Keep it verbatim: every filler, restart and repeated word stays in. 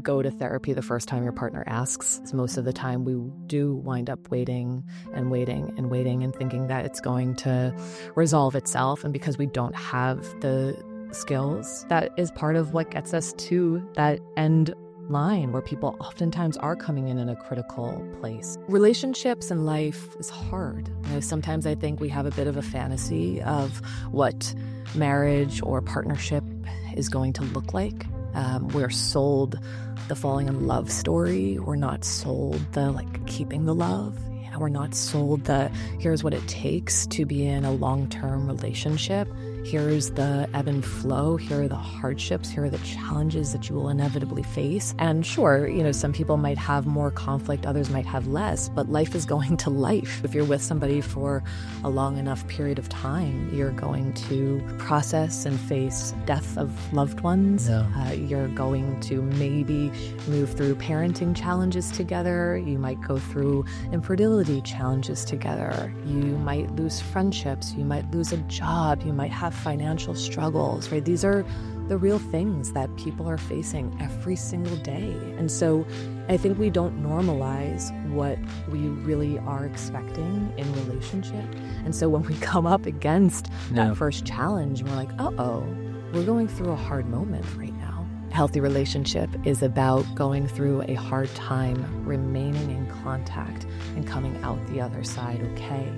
go to therapy the first time your partner asks. Most of the time we do wind up waiting and waiting and waiting and thinking that it's going to resolve itself. And because we don't have the skills, that is part of what gets us to that end line where people oftentimes are coming in in a critical place. Relationships and life is hard. You know, sometimes I think we have a bit of a fantasy of what marriage or partnership is going to look like. Um, we're sold the falling in love story. We're not sold the like keeping the love. You know, we're not sold the here's what it takes to be in a long-term relationship. Here's the ebb and flow. Here are the hardships. Here are the challenges that you will inevitably face. And sure, you know, some people might have more conflict, others might have less, but life is going to life. If you're with somebody for a long enough period of time, you're going to process and face death of loved ones. Yeah. Uh, you're going to maybe move through parenting challenges together. You might go through infertility challenges together. You might lose friendships. You might lose a job. You might have financial struggles, right? These are the real things that people are facing every single day. And so I think we don't normalize what we really are expecting in relationship. And so when we come up against No. that first challenge, we're like, uh-oh, we're going through a hard moment right now. A healthy relationship is about going through a hard time, remaining in contact, and coming out the other side okay.